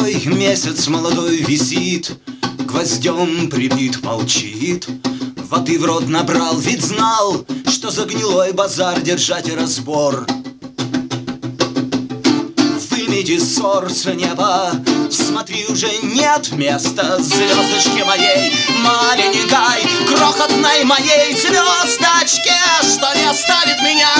Золотой месяц молодой висит, гвоздем прибит, молчит. Воды в рот набрал, ведь знал, что за гнилой базар держать разбор. Вымеди ссор с неба, смотри, уже нет места звездочке моей маленькой, крохотной моей звездочке, что не оставит меня.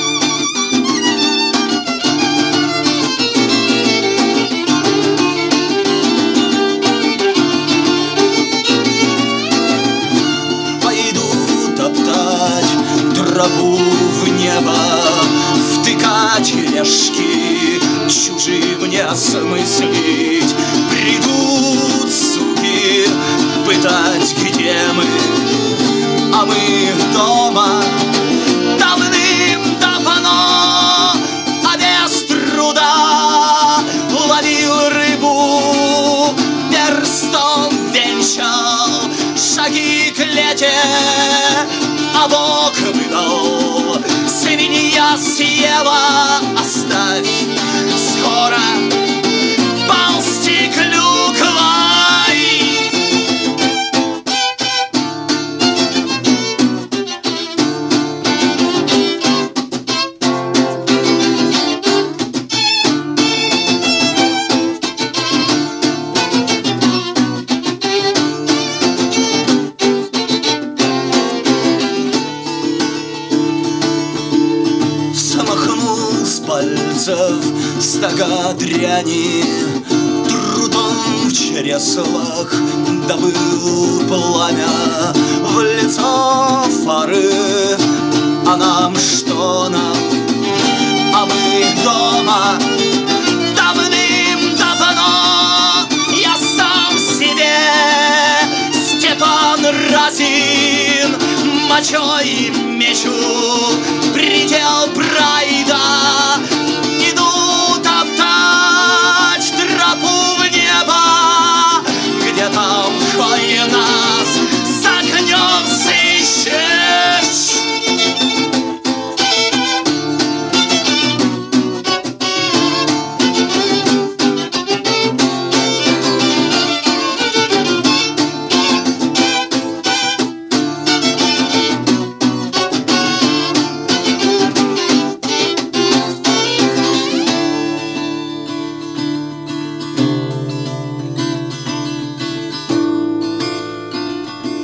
Тропу в небо, втыкать решки, чужие мне смыслить. Придут суки пытать, где мы, а мы дома давным-давно, а без труда ловил рыбу, перстом венчал шаги к лете. А Бог выдал, свинья съела, оставь, скоро ползти клюквой. Стога дряни, трудом в чреслах добыл пламя в лицо фары. А нам что нам, а мы дома давным-давно. Я сам себе Степан Разин мочой мечу, предел прайда. Там хоть нас с огнем сыщешь.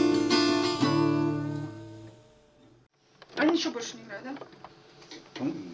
Они ничего больше не играют, да?